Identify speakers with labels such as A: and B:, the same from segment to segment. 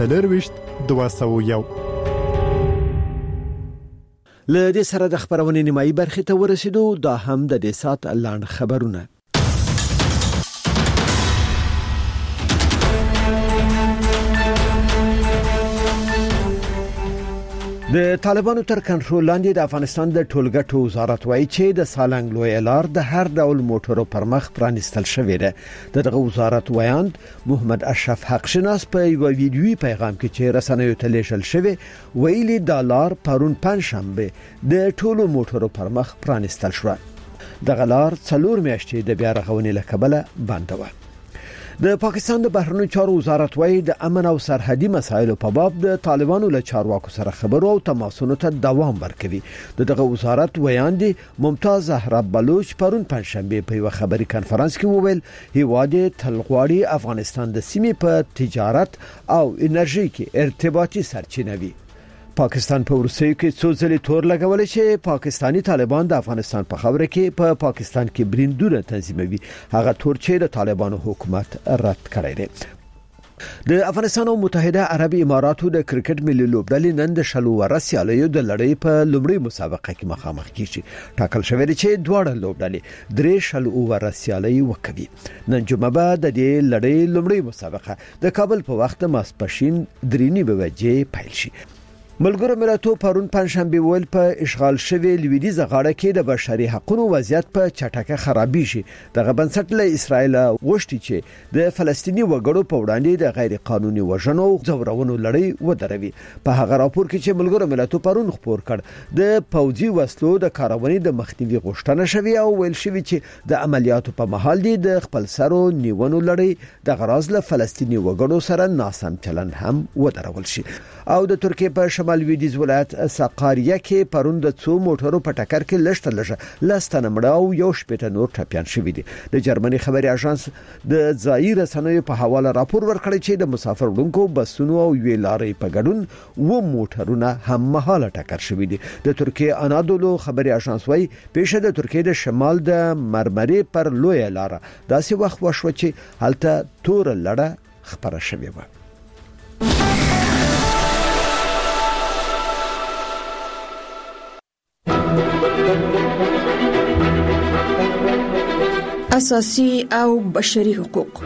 A: 201.
B: له دې سره د خبرونې نیمایي برخې ته ورسېدو. دا هم د دې سات لاند خبرونه. د طالبانو تر کنټرول لاندې د افغانستان د ټولګټو وزارت وایي چې د سالنګ لوی لار د هر ډول موټرو پر مخ پرانستل شوې ده. دغه وزارت وایاند محمد اشرف حق شناس په یو ویډیوي پیغام کې چې رسنیو ته لیږل شوی ویلي د لار پرون پنځشنبه د ټولو موټرو پر مخ پرانستل شو. دغه لار 4 میاشتې د بیا رغونې له کبله بنده و. د پاکستان د بهرنیو چارو وزارت وایي د امن او سرحدي مسایلو په باب د طالبانو له چارواکو سره خبرو او تماسونو ته دوام ورکوي. دغه وزارت ویاندې ممتاز زهرا بلوچ پرون پنځشنبه په یو خبري کانفرنس کې وویل هیواد تلغواړي افغانستان د سیمې په تجارت او انرژي کې ارتباطي سرچینه وي. پاکستان په روسیې کې څو ځلې تور لګولې چې پاکستانی طالبان د افغانستان په خاوره کې په پاکستان کې بریندونه تنظیموي. هغه تور چې د طالبانو حکومت رد کړی دی. د افغانستان او متحده عربي اماراتو د کرکټ ملي لوبډلې نن د شلو ورسیالیو د لړۍ په لومړۍ مسابقه کې مخامخ کیږي. ټاکل شوی دی چې دواړه لوبډلې درې شلو ورسیالۍ وکوي. نن جمعه به د دې لړۍ لومړۍ مسابقه د کابل په وخت ماسپښین 3:30 بجې پیل شي. ملګرو ملتونو پرون پنځشنبه ویل په اشغال شوی لویدیځه غاړه کې د بشري حقوقو وضعیت په چټکه خرابېږي. دغه بنسټ له اسرائیل غوښتي چې د فلسطینی وګړو په وړاندې د غیر قانوني وژنو او زورونو لړۍ ودروي. په هغه راپور کې چې ملګرو ملتونو پرون خبر کړ د پوځي وسلو د کارونې د مخنیوي غوښتنه شوی او ویل شوی چې د عملیاتو په محل دي د خپل سرو نیونو لړۍ د غراز له فلسطینی وګړو سره ناسم چلند هم ودرول شي. او د ترکیه په شمال لویدیځ ولایت سقاریه کې پرون د څو موټرو په ټکر کې لستنه مړه او یو شپېته نور ټپيان شوي دي. د جرمني خبري اژانس د ځایي رسنیو په حواله راپور ورکړی چې د مسافر وړونکو بسونو او ویلارې په ګډون و موټرونه هم مهاله ټکر شوي دي. د ترکیه انادولو خبري اژانس وايي پیښه د ترکیه د شمال د مرمرې پر لوی لار داسې وخت وشو چې هلته تور لړه خبره شوې و.
C: اساسي او بشري حقوق.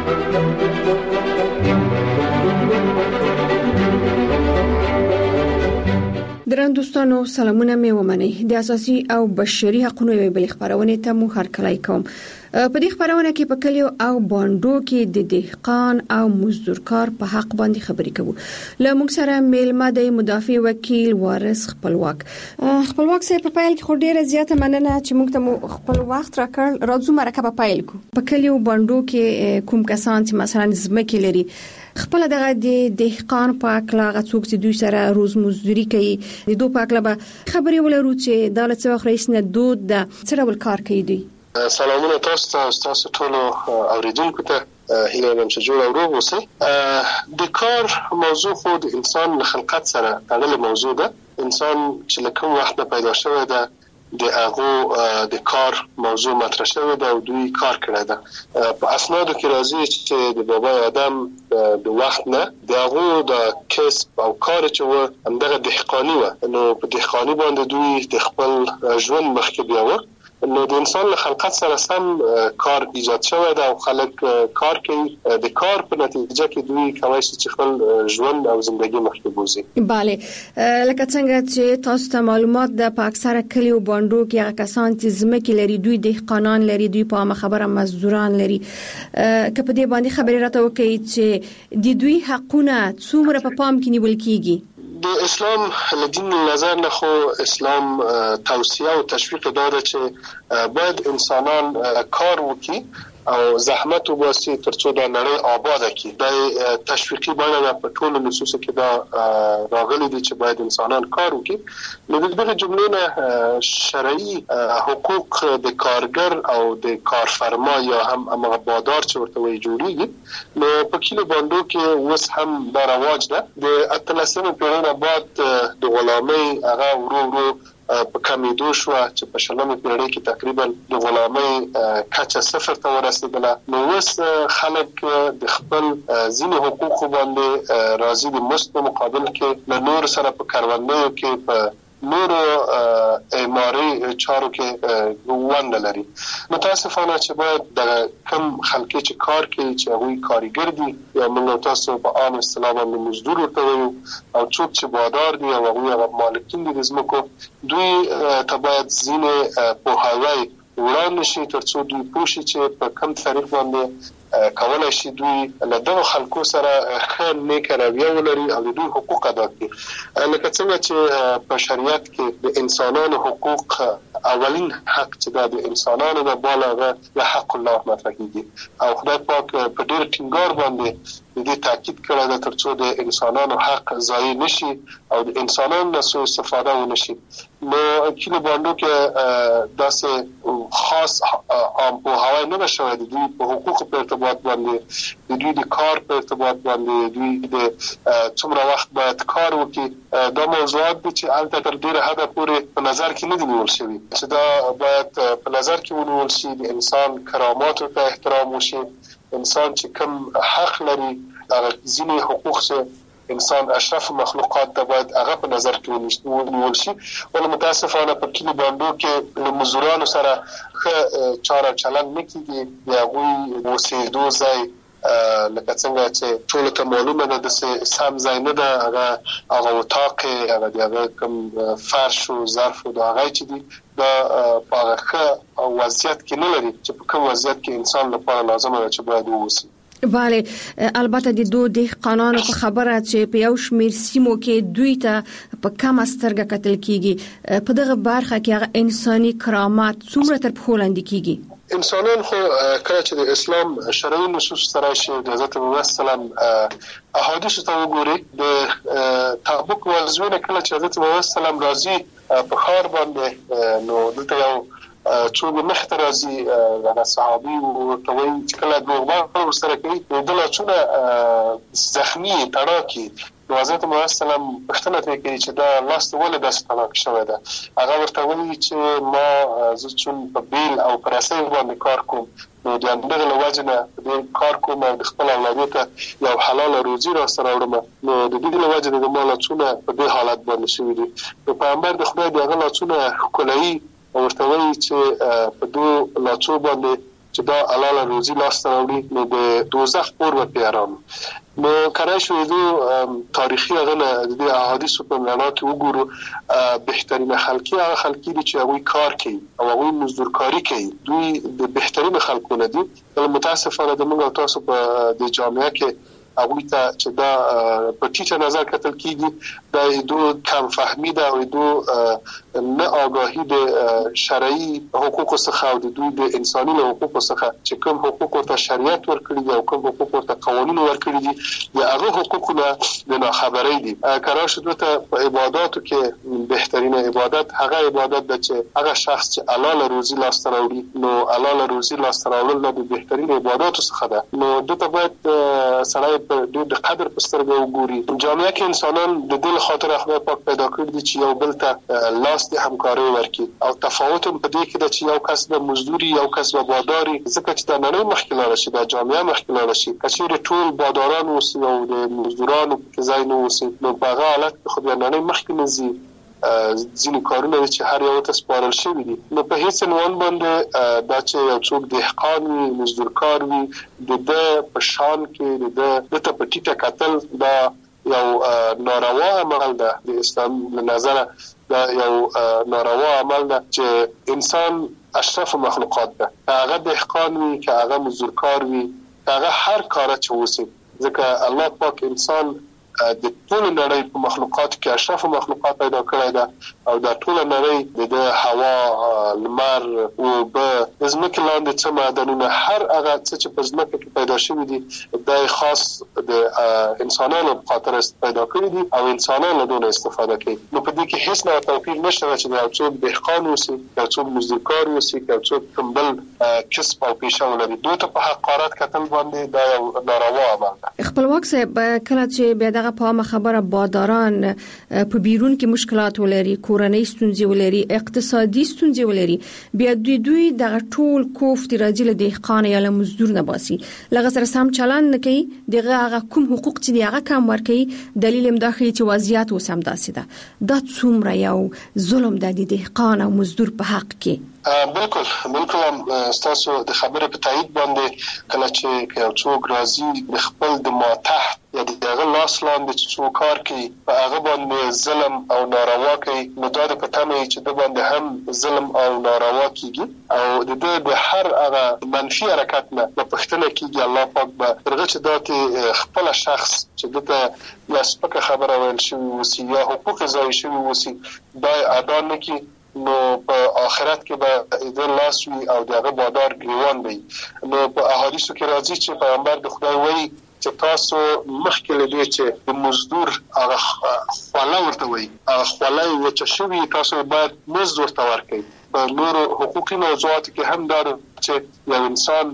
C: درن دوستانو سلامونه مې ومنئ. د اساسي او بشري حقوقو یوې بل خبرونه ته مو هرکلی کوم. په دې خبرونه کې په کلیو او باندو کې د دهقان او مزدورکار په حق باندې خبرې کوو. له موږ سره میلمه د مدافع وکیل وارث خپلواک سره په پایل کې خو ډیره زیاته مننه چې موږ ته خپل وخت راکړ. راځو مرکه په پایل کو. په کلیو باندو کې کوم کسان چې مثلا ځمکې لري خپل دغه د دهقان په اکلا غڅوک چې دوی سره روز مزدوري کوي د دوی په اکلا به خبرې ولرو چې دولت څخه رئیس نه دود د سره ول کار کوي. دوی
D: سلامونه تاسو ټول اوریدونکو ته هیله لرم چې جوړ او روغ اوسئ. د کار موضوع خو د انسان خلقت سره تړلې موضوع ده. انسان چې له کوم وخت پیدا شوی ده د هغه د کار موضوع مطرح شوی ده او دوی کار کړی ده. په اسنادو کې راځي چې د بابا آدم د وخت نه د هغه د کسب او کار چې و همدغه دهقاني و. نو په دهقاني باندې دوی د خپل ژوند مخکې بیاوه. نو د انسان له خلقت سره سم کار ایجاد شوی ده او خلک کار کوي. د کار په نتیجه کې دوی کولی شي چې خپل ژوند او ژوندۍ مخکې بوزي.
C: bale لکه څنګه چې تاسو ته معلومات ده په اکثره کلیو باندو کې هغه کسان چې ځمکې لري دوی دهقانان لري دوی په خبره مزدوران لري. که په دې باندې خبرې راته وکړي چې د دوی حقونه څومره په پام کې نیول کیږي.
D: د اسلام له دین نظر نه خو اسلام توصیه او تشویق داده چې باید انسانان کار وکړي او زحمت وباسي ترڅو د نړۍ آباد کړي. د تشویقي بڼه په ټولو نصوصو کې دا راغلي دي چې باید انسانان کار وکړي. نو دغه جملې نه شرعي حقوق د کارګر او د کارفرما یا هم بادار چې ورته وایي جوړیږي. نو په کلیو باندو کې اوس هم دا رواج ده. د 18مې پیړۍ نه بعد د غلامۍ هغه ورو په کمیدو شو چې په شلمه پیړۍ کې تقریبا د غلامۍ کچه صفر ته ورسېدله. نو اوس خلک د خپل ځینې حقوقو باندې راضي د مزد په مقابل کې له نور سره په کروندو کې په نورو اعماري چارو کې ونډه لري. متاسفانه چې باید د کم خلک چې کار کوي چې هغوی کارګر دي یا موږ تاسو په عام اصطلاح باندې مزدور ورته وایو او څوک چې بادار دي او هغوی مالکین دي د ځمکو، دوی ته باید ځینې پوهاوی وړاندې شي تر څو دوی پوه شي چې په کوم طریق باندې کولای شي دوی له دغو خلکو سره ښه نیکه رویه ولري او د دوی حقوق ادا کړي. لکه څنګه چې په شریعت کې د انسانانو حقوق اولین حق چې دا د انسانانو د بالغه له حق الله مطرح کیږي او خدای پاک په ډېر ټینګار باندې د دې تاکید کړی ده تر څو د انسانانو حق ضایع نشي او د انسانانو نه سوء استفاده ونشي. نو کله باندې کې داسې خاص عام پوهاوی نه شوی د دوی په حقوقو په ارتباط باندې، د دوی د کار په ارتباط باندې، دوی د څومره وخت باید کار وکړي. دا موضوعات دي چې هلته تر ډېره حده پورې په نظر کې نه دي نیول شوي چې دا باید په نظر کې ونیول شي. د انسان کراماتو ته احترام وشي، انسان چې کوم حق لري هغه ځینې حقوق چې انسان اشرف مخلوقات ته باید هغه په نظر کې ونیول شي. ولې متاسفانه په کلي بانډو کې له مزدورانو سره ښه چاره چلند نه کېږي. د هغوی اوسېدو ځای لکه څنګه چې ټولو ته معلومه ده داسې سم ځای نه ده، هغه اتاق هغه د هغه کوم فرش او ظرف او د هغه چې دي دا په هغه ښه وضعیت کې نه لري چې په کوم وضعیت کې انسان لپاره لازمه ده چې باید واوسي.
C: بله، البته د دوه دهقانانو په خبره چې په یو شمیر سیمو کې دوی ته په کم سترګه کتل کیږي، په دغه برخه کې هغه انساني کرامت څومره تر پښو لاندې کیږي؟
D: انسانان خو کله چې د اسلام شرعي نصوص سره شي د حضرت محمد سلام احادیث ته وګوري، د تابوک ولزونه کله چې حضرت محمد سلام راځي په ښار باندې، نو دلته یو څوک مخته راځي هغه صحابي ورته وایي چې کله دوغبار ورسره کوي د لاسونه زخمي تړاکي. نو حضرت محمد سلام پوښتنه ترې کوي چې دا لاس ولې داسې تړاک شوی ده؟ هغه ورته وایي چې ما زه چون په بیل او په رسۍ باندې کار کوم، نو د همدغه له وجې نه په دې کار کوم او د خپل اولادو ته یو حلاله روزي راسره وړم، نو د دې له وجې نه زما لاسونه په دې حالت باندې شوي دي. نو پیغمبر د خدای د هغه لاسونه ښکلوي او ورته وایي چې په دو لاسو باندې چې دا حلاله روزي لاسته راوړي نو د دوزخ اور به پرې ارام. نو کله چې دو تاریخي هغه د دې احادیثو په رڼا کې وګورو، بهترین خلقي هغه خلقي دي چې هغوی کار کوي او هغوی مزدورکاري کوي، دوی د بهترین خلقو نه دي. متاسفانه د موږ تاسو په د جامعه کې هغوی ته چې دا په ټیټه نظر کتل کېږي، دا دو کم فهمي ده او دو نه آگاهي د شرعي حقوقو څخه او د دوی د انساني حقوقو څخه چې کوم حقوق ورته شریعت ورکړي دي او کوم حقوق ورته قوانین ورکړي دي، د هغه حقوقونه د ناخبرۍ دي. کله چې دوی په عباداتو کې بهترین عبادت هغه عبادت ده چې هغه شخص چې حلاله روزي لاسته راوړي، نو حلاله روزي لاسته راوړل د بهترین عباداتو څخه ده. نو دوی ته باید سړی په د قدر په سترګه وګوري. جامعه کې انسانان د دل خاطر خدای پاک پیدا کړی دي چې یو بل ته لاس د همکاري ورکړي او تفاوت په دې کې د چې یو کس د مزدوري یو کس به باداري، ځکه چې د نړۍ مخکې لاړه شي، د جامعه مخکې لاړه شي. کچېرې ټول باداران اوسي او د مزدورانو په ځای نه اوسي، نو په هغه حالت کې خو د نړۍ مخکې نه ځي. ځینې کارونه چې هر یو ته سپارل شوي دي، نو په هیڅ عنوان باندې دا چې یو څوک دهقان وي، مزدورکار وي، د ده په شان کې د ده ته په ټیټه کتل دا یو ناروا عمل ده. د اسلام له نظره دا یو ناروا عمل ده چې انسان اشرف مخلوقات ده، که هغه دهقان وي، که هغه مزدورکار وي، که هغه هر کاره چې وسي، ځکه الله پاک انسان د ټول نړۍ په مخلوقات کې اشرف مخلوقات پیدا کړی ده او دا ټول نړۍ د هوا، لمر او اوبه، د ځمکې لاندې څه معدنونه، هر هغه څه چې په ځمکه کې پیدا شوي دي دا خاص د انسانانو په خاطر پیدا کړي دي او انسانان له دونه استفاده کوي. نو په دې کې هیڅ نه توپیر نشته چې یو څوک دهقان اوسي، یو څوک مزدورکار اوسي، یو څوک کوم بل کسب او پیشه ولري. دوی ته په حقارت کتل باندې دا یو ناروا عمل ده.
C: خپلواک صاحب، کله چې بیا دغه په خبره باداران په بیرون کې مشکلات ولري، کورنۍ ستونزې ولري، اقتصادي ستونزې ولري، بیا دوی دغه ټول کوفت راځي له دهقان یا له مزدور نه باسي، لغه سره سم چلند نه کوي، دغه کوم حقوق چې هغه کم ورکوي، دلیل هم دا ښیي چې وضعیت اوس هم داسې ده. دا څومره یو ظلم د دهقان او مزدور په حق کې.
D: بالکل تاسو د خبرې په تایید باندې کله چې یو څوک راځي د خپل د ماتحت یا دغه لاس لاندې چې څوک کار کوي په هغه باندې ظلم او ناروا کوي، نو دا د پټمه چې د باندې هم ظلم او ناروا کیږي او د هر هغه منفي حرکت نه په پښتنه کېږي. الله پاک به درغه چې دا خپل شخص چې دته یا سپکه خبره ویل شوی وسی یا حقوق ضایع شوی وسی دا ادا نه کی، نو په آخرت کې به د لاس وی او دغه بادار ګریوان وي. نو په احادیثو کې راځي چې پیغمبر د خدای وایي چې تاسو مخکې لدی چې د مزدور هغه خواله ورته وایي، هغه خواله چې شوی تاسو باید مزد ورته ورکړئ. په نورو حقوقي موضوعاتو کې هم دا چې یو انسان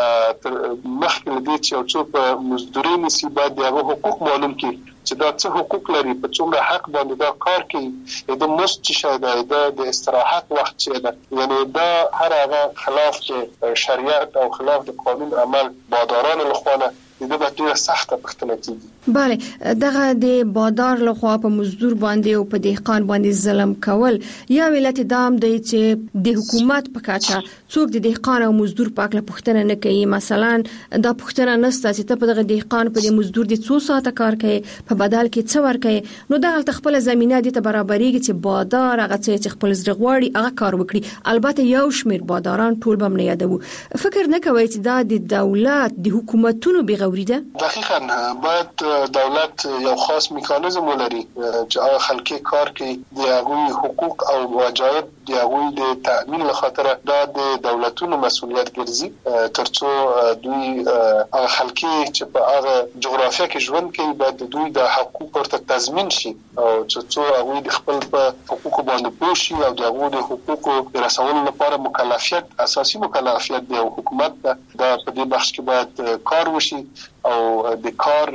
D: مخکې لدی چې یو څوک په مزدوري نسی باید دغه حقوق معلوم کړي چې دا څه حقوق لري، په څومره حق باندې دا کار کوي، د مزد چې شاید د استراحت وخت چې ده، یعنی دا هر هغه خلاف د شریعت او خلاف د قانون عمل بادارانو لخوا د ډیره سخته پښتنه کیږي.
C: بله، دغه د بادار لخوا په مزدور باندې او په دهقان باندې ظلم کول یا ولایت دام دی چې د حکومت په کاچا څوک د دهقان او مزدور په اړه پښتنه نه کوي. مثلا دا پښتنه نسته چې ته په دغه دهقان په د مزدور د 2 ساعته کار کوي، په بدل کې څه ورکوي، نو دغه خپل زمينه د ته برابرېږي چې بادار هغه چې خپل زړغواړي هغه کار وکړي. البته یو شمیر باداران ټول بم نه یادو. فکر نه کوي چې دا د دولت د حکومتونو بغوریده.
D: دقیقاً باید دولت یو خاص میکانیزم ولري چې هغه خلکي کار کوي د هغوی حقوق او واجبات د هغوی د تأمین لخاطر دا د دولتونو مسؤلیت ګرځي، ترڅو دوی هغه خلکي چې په هغه جغرافیه کې ژوند کوي باید دوی د حقوق ورته تضمین شي او ترڅو هغوی د خپل په حقوق باندې پوه شي او د هغوی د حقوقو رسولو لپاره مکلفیت، اساسي مکلفیت د حکومت دا په دې بخش کې باید کار وشي او د کار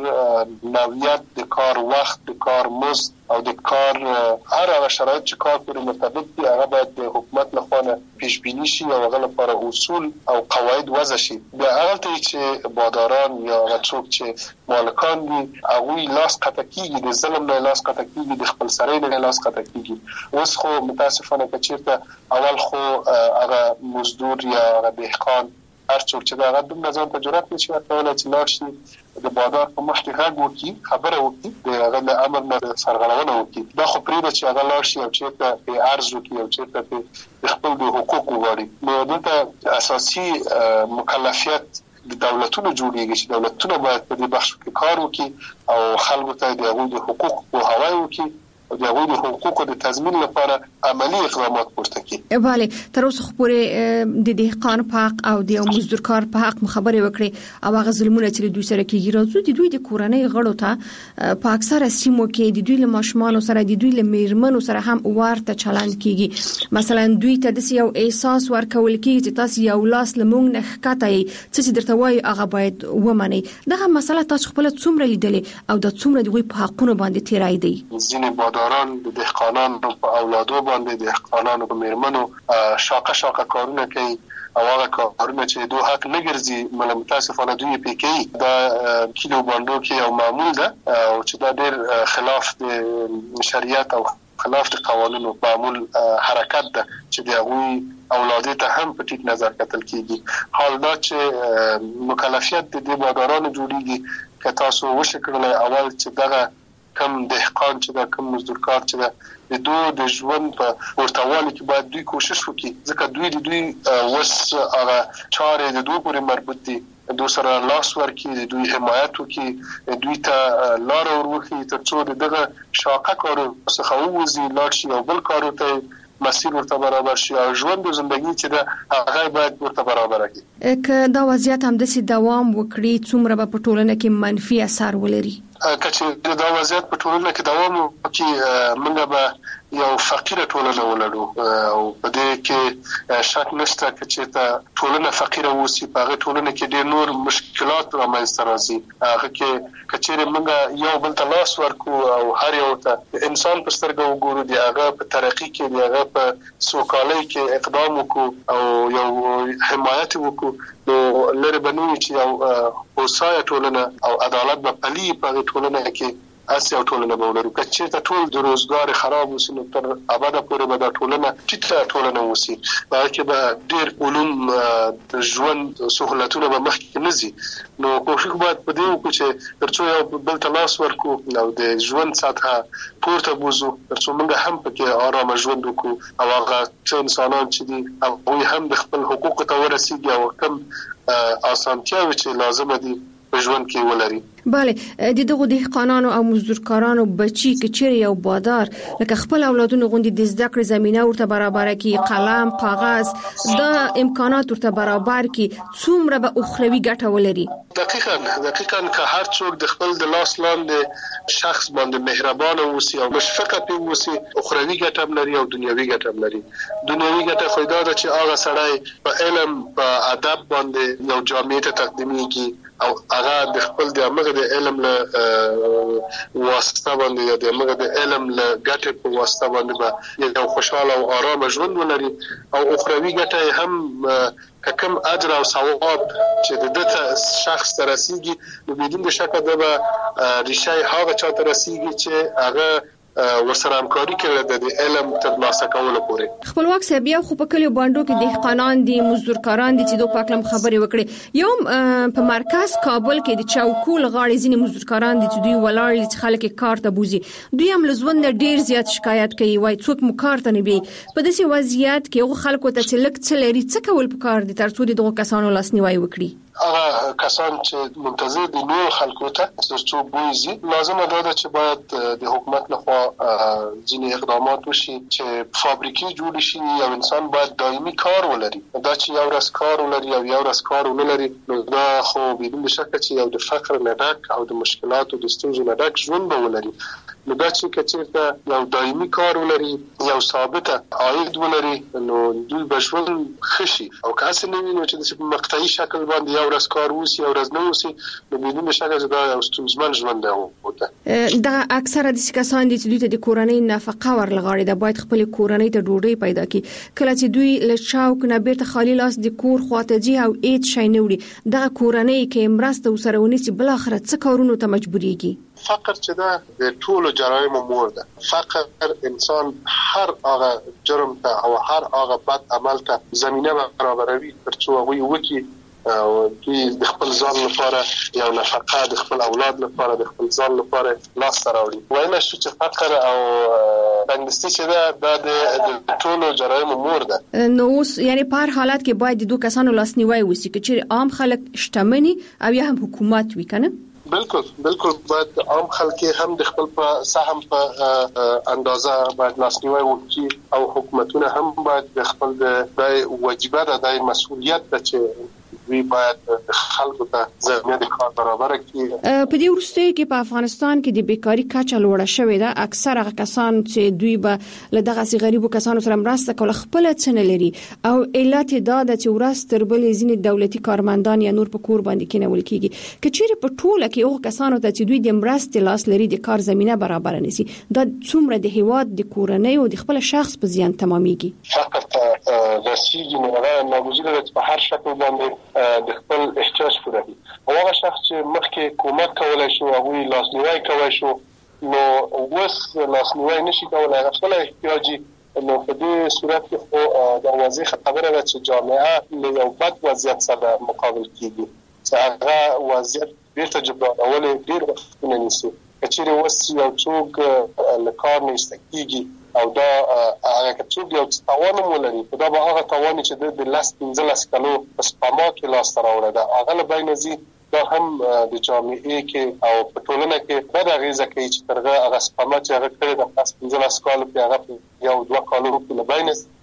D: نوعیت، د کار وخت، د کار مزد او د کار هر هغه شرایط چې کار پورې مرتبط دي هغه باید د حکومت لخوا پیش بینی شي او هغه لپاره اصول او قواعد وضع شي. بیا هغه ته چې باداران یا څوک چې مالکان دي هغوی لاس قطع کیږي، د ظلم نه لاس قطع کیږي، د خپل سرای نه لاس قطع کیږي. اوس خو متاسفانه کچیرته اول خو هغه مزدور یا هغه دهقان هر څوک چې دا غد د ځان ته جرأت نشي ورکولای چې لاړ شي د بادار په مخ کې غږ وکړي، خبره وکړي، د هغه د امر نه سرغړونه وکړي. دا خو پرېږده چې هغه لاړ شي او چېرته پرې عرض وکړي او چېرته پرې خپل د حقوق وغواړي. نو دلته اساسي مکلفیت د دولتونو جوړیږي چې دولتونه باید په دې بخش کې کار وکړي او خلکو ته د هغوی د حقوق پوهاوی وکړي او د هغوی د حقوقو د تضمین لپاره عملی اقدامات پورته کړي.
C: بله، تر اوسه خو پورې د دهقان په حق او د مزدور کار په حق خبرې وکړي او هغه ظلمونه چې دوی سره کېږي راځو د دوی د کورنۍ غړو ته په اکثره سیمو کې د دوی له ماشومان سره د دوی له میرمنو سره هم ورته چلند کېږي. مثلا دوی ته د یو احساس ورکول کېږي چې تاسو یو لاس لمونږ نه ښکته چې درته وایي هغه باید ومني. دغه مسله تاسو خپل څومره لیدلې او د څومره دوی په حقونو باندې تیرای دی؟
D: ځینې باداران د دهقانانو په اولادو باندې، د دهقانانو په میرمنو شاقه کارونه کوي او هغه کارونه چې دوی حق نه ګرځي متاسفانه دوی پې کوي. دا کیلو باندو کې یو معمول ده او چې دا ډېر خلاف د شریعت او خلاف د قوانینو معمول حرکت ده چې د هغوی اولادې ته هم په ټیټ نظر کتل کیږي. حال دا چې مکلفیت د دې بادارانو جوړیږي که تاسو وشي کړلی اول چې دغه کم دهقان چې دا کم مزدور کار چې دا د دوی د ژوند په ورتوالي کې باید دوی کوشش وکړي، ځکه دوی د دوی وس هغه چارې د دوی پورې مربوط دي، دوی سره لاس ورکړي، د دوی حمایت وکړي، دوی ته لار ورکړي ترڅو دغه شاقه کارو څخه ووځي، لاړ شي او بل کارو ته مسیر ورته برابر شي او ژوند او زندگی چې دا هغه باید ورته برابر کړي.
C: که دا وضعیت هم داسې دوام وکړي څومره به په ټولنه کې منفي اثر ولري؟
D: کچې دا وضعیت په ټولنه کې دوام وکړي موږ به یو فقیره ټولنه ولرو او په دې کې شک نشته چې ته ټولنه فقیره اوسي په هغه ټولنه کې ډېر نور مشکلات رامنځته راځي هغه کې کچې موږ یو بل ته لاس ورکو او هر یو ته انسان په سترګه وګورو دی هغه په ترقی کې دی هغه په سوکالۍ کې اقدام وکړو او یو حمایت وکړو نو لري بنوي چې یو هوسايه ټولنه او عدالت په پلي په ټولنه کې اسیا ټولنه به ولرو چې ته ټول د روزګار خراب وسي نو تر اباده پورې به دا ټولنه چې ټولنه وسي چې به ډېر علوم ژوند سہولتونه به مخکې نزي نو کوشش باید په دې وکړو چې ترڅو یو بل ته لاس ورکو او د ژوند سطح پورته بوزو ترڅو موږ هم پکې آرام ژوند وکړو او هغه انسانان چې دي هغه هم د خپل حقوقو ته ورسیږي او کوم اسانتیاوې چې لازم دي په ژوند کې ولري.
C: بله د دغو دهقانانو او مزدورکارانو بچي کچېر یو بادار لکه خپل اولادونو غوندي د زده کړې زمينه ورته برابر کړي قلم کاغذ د امکانات ورته برابر کړي څومره به اخروی ګټه ولري.
D: دقیقاً که هر څوک د خپل د لاس لاندې شخص باندې مهربان اوسي او مشفقه پی اوسي اخروی ګټه هم لري او دنیوي ګټه هم لري. دنیوي ګټه خو دا ده چې هغه سړی په علم په ادب باندې یو جامعه ته تقدیمېږي او هغه د خپل د امغه د علم له واسطه باندې یا د امغه د علم له ګټې په واسطه باندې به یو خوشاله او آرام ژوند ولري او اخروی ګټه هم کوم اجر او ثواب چې د دې شخص ته رسیږي نو بدون شک دا به ریشه هغه چا ته رسیږي چې هغه ورسره همکاري کوي د علم ترلاسه کولو پورې.
C: خپلواک سبیا خو په کلیو باندې کې دهقانان دي مزدورکاران دي چې دوه پاکلم خبرې وکړي یو په مرکز کابل کې د چوکول غاړې ځینې مزدورکاران دي چې دوی ولاړ چې خلک کار ته بوزي دوی هم لزوند ډیر زیات شکایت کوي وای څوک مو کار ته نه بي په داسې وضعیت کې یو خلکو ته چې لک څه لري څه کول پکار دي ترڅو دغه کسانو لاسنیوي وکړي.
D: هغه کسان چې منتظر دي نور خلکو ته ترڅو بوزي لازمه ده چې باید د حکومت لخوا ځینې اقدامات وشي چې فابریکې جوړ شي یو انسان باید دایمي کار ولري دا چې یو ورځ کار ولري او یو ورځ کار ولري نو دا خو بدون شک چې یو د فقر نه ډک او د مشکلاتو د ستونزو نه ډک ژوند ولري نو دا چې کچېرته یو دایمي کار ولري یو ثابته عاید ولري نو دوی به ژوند خشي او که څه نه وي نو چې په مقطعي شکل باندې یو ورځ کار وسی او ورځ نه وسی نو بدون شک چې دا یو ستونزمن ژوند دی
C: دا اکثره د کسان دي چې دوی ته د کورنۍ نفقه ورلغاړي د باید خپل کورنۍ ته ډوډۍ پیدا کړي کله چې دوی له چاوک نه بیرته خالی لاس د کور خواته جي او ایت شي نه وړي دا کورنۍ کې مرسته وسره ونیسي بل اخرت څه کارونو ته مجبوريږي.
D: فقر چې دا د ټولو جرایمو مور ده. فقر انسان هر هغه جرم ته او هر هغه بد عمل ته زمينه برابروي ترڅو هغه وکي او دوی د خپل ځان لپاره یو نفقه د خپل اولاد لپاره د خپل ځان لپاره لاس راوړي وایي نشو چې فقر او تنګستي چې دا د ټولو جرایمو مور ده.
C: نو اوس یعنی په هر حالت کې باید د دوه کسانو لاسنیوي وشي چې عام خلک شتمني او یا هم حکومت وي کنه.
D: بالکل باید عام خلک هم د خپل په سهم په اندازه باید لاسنیوي وکړي او حکومتونه هم باید د خپل د واجبات د مسؤلیت د چې وی باید خلکو ته زمینه د کار برابر کړي.
C: په دې وروستیو کې په افغانستان کې د بیکاری کچه لوړه شوې ده اکثره کسان چې دوی به له دغه غریبو کسانو سره مرسته کول خپل څنګه لري او علت دا د چې ورځ تر بلې ځینې دولتي کارمندان یا نور په کور باندې کېنول کیږي کچېره په ټوله کې او کسانو ته چې دوی د مرستې لاس لري د کار زمينه برابر نشي دا څومره د هیواد د کورنۍ او د خپل شخص په زیان تمامېږي.
D: فقط رسیدي نو ناګزیره ده په هر شکل باندې د خپل احتیاج پوره کړي او هغه شخص چې مخکې کومک کولای شو هغه لاسنیوي کوي شو نو اوس لاسنیوي نشي کولای خپل احتیاج نو په دې صورت کې خو د واضح خبره ده چې جامعه له یو بد وضعیت سره مقابل کیږي چې هغه وضعیت بیرته جبرانول ډیر وخت نه نیسي کچېره اوس یو څوک لکار نه استکیږي او دا هغه څوک یو توان ولري دا به هغه توان چې د لاس 15 کلو په سپما کې لاس راوړل دا هغه له بینځي دا هم د جامعې کې او په ټولنه کې دا غیزه کوي چې ترغه هغه سپما چې هغه کړی د لاس 15 کالو کې هغه یو 2 کالو کې له بینځ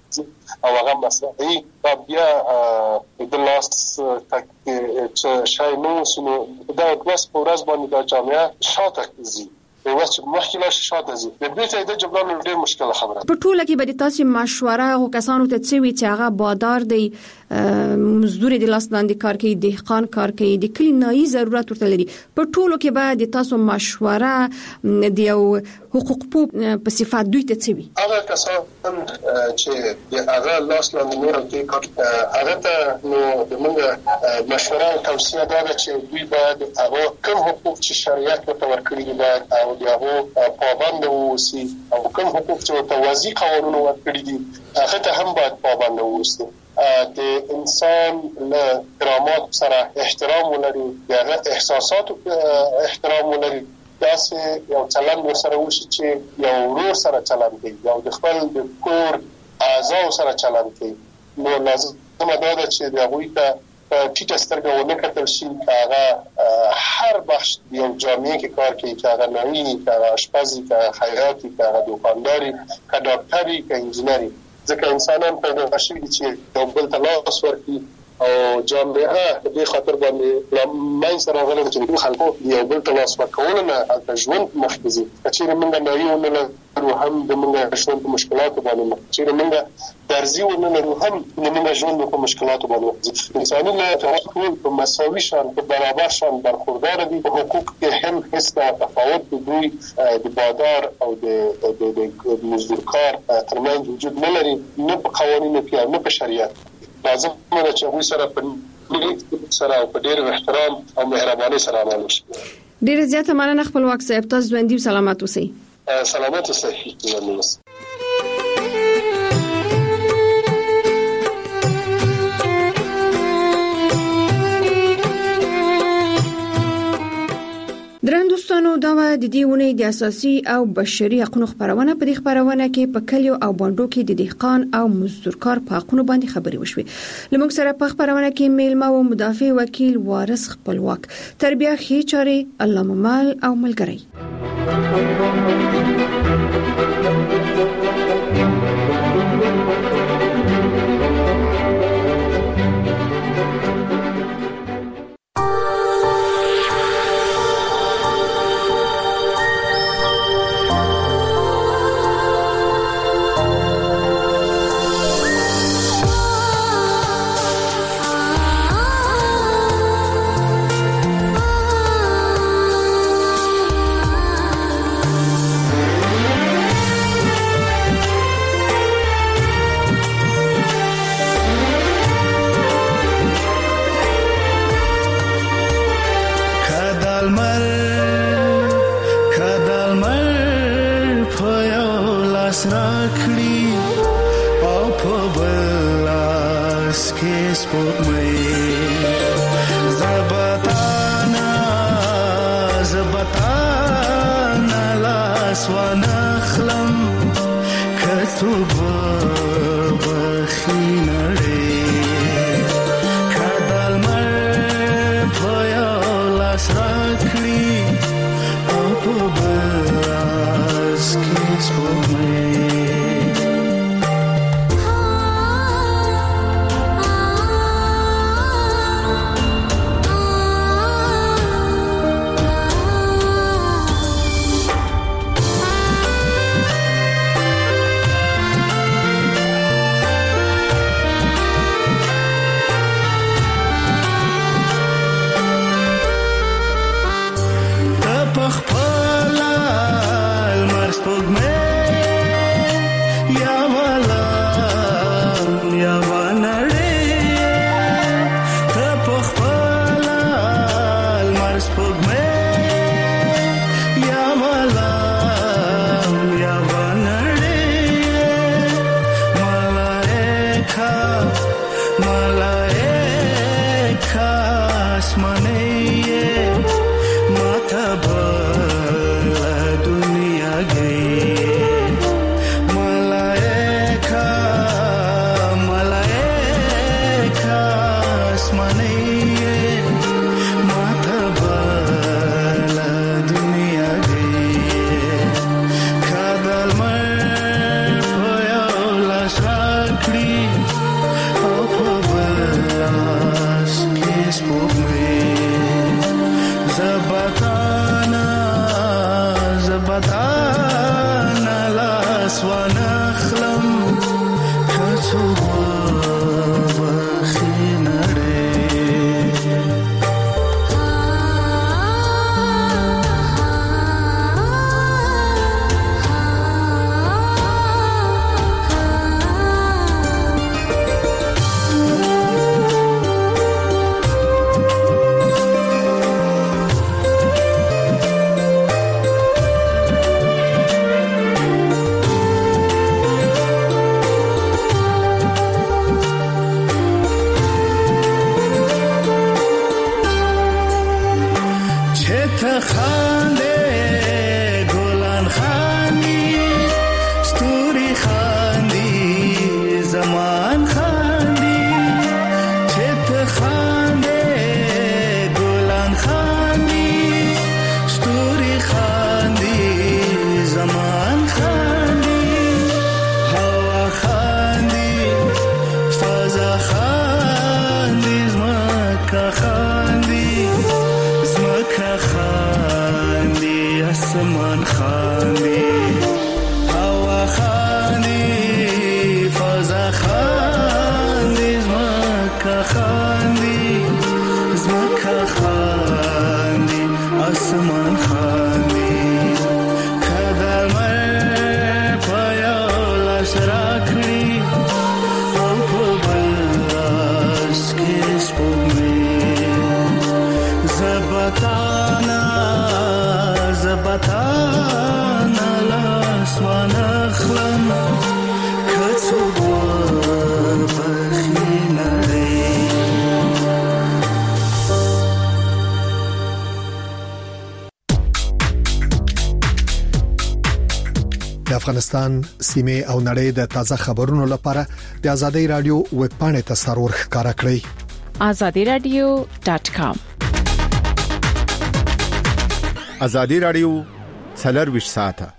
D: او هغه مصرفي دا بیا د لاس تک شای نو سنو دا بس په ورځ باندې د جامعه شاته زی واسه مخکې شاته زی د بیرته د جبران ډېر مشکل خبره
C: په ټوله کې به د تاسو مشوره او کسانو ته څه وی چې هغه بادار دی مزدور د لاس لاندې کار کوي دهقان کار کوي د کلینایي ضرورت ورته لري په ټولو کې به د تاسو مشوره د یو حقوق په صفات دوی ته څه وی
D: هغه کسان چې د هغه لاس لاندې نور کوي کار هغه ته نو د موږ مشوره او توصيه ده چې دوی باید هغه کوم حقوق چې شریعت ورته ورکړي دي او دغه پابند اوسي او کوم حقوق چې توازی قانون ورکړي دي هغه ته هم باید پابند اوسي د انسان له کرامات سره احترام ولري دغه احساسات احترام ولري داسې یو چلند سره وشي چې یو ورور سره چلند کوي یو د خپل د کور اعضاء سره چلند کوي نو لازم ده چې دغه ته ټیټه سترګه ونه کتل شي هغه هر بخش یو جامعه کې کار کوي چې هغه نوی چې آشپزي چې خیاطي چې هغه دکانداري چې ډاکټري چې انجینري ځکه انسانان په شي چې یو بل ته لاس ورکړي او جامعه د خاطر باندې مې سره غوښتل چې خلکو یو بل ته لاس ورکول نه د ژوند مخکزي چې موږ نه یو نه هم د موږ ژوند مشکلات باندې چې موږ درځي ونه هم موږ ژوند په مشکلات باندې انساني له ټول په مساوي شان په برابر شان برخوردار دي په حقوق کې هم هیڅ تفاوت دوی د بادار او د مزدورکار ترمنځ وجود نه لري نه په قوانینو کې نه په شریعت لازم ده چې موږ سره په سره او په ډېر احترام او مهرباني سره عمل وشي
C: ډېر زیاته مننه خپلواک صاحب تاسو ژوندۍ سلامات اوسئ
D: سلامات اوسئ
C: درن دوستانو دا د دې ونې د اساسي او بشري حقوقو خبرونه په دې خبرونه کې په کلیو او باندو کې د دهقان او مزدورکار په حقوقو باندې خبري وشوي لمونږ سره په خبرونه کې میلمه او مدافع وکیل وارث خپلواک تربیه خې چاري علامه مال او ملګری
A: خپل زبتا نلاس ونخلم کچو
E: افغانستان سیمه او نړۍ د تازه خبرونو لپاره د ازادي رادیو ویب پاڼه ته سرور ښکارا کړئ
F: azadiradio.com
G: ازادي رادیو 24 ساعته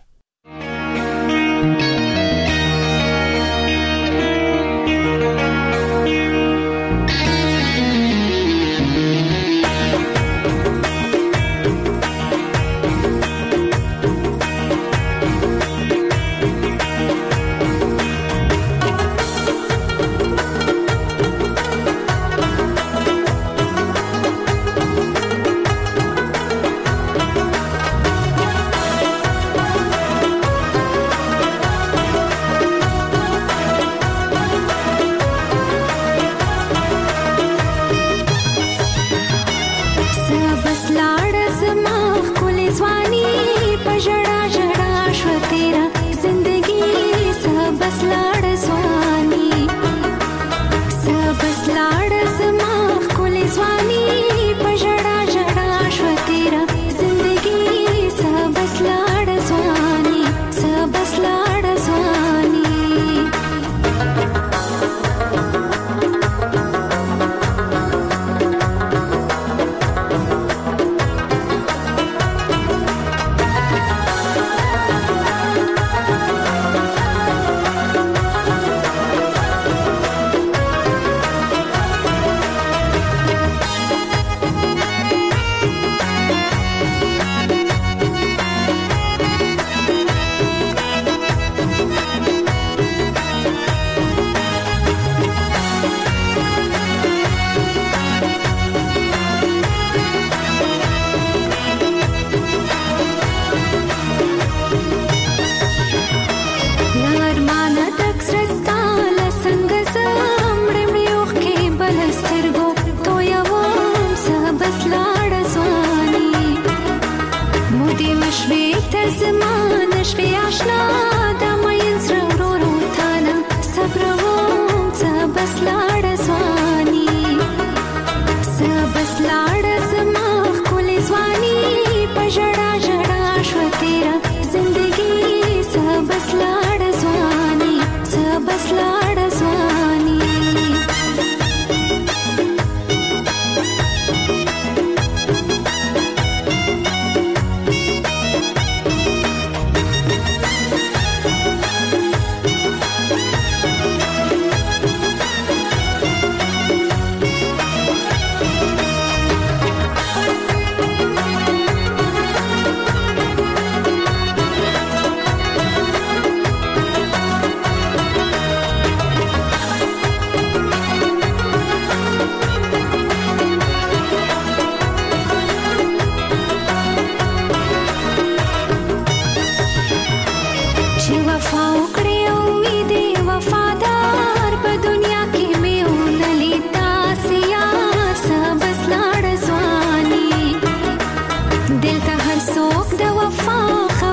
H: صبر وم څه بس لاړ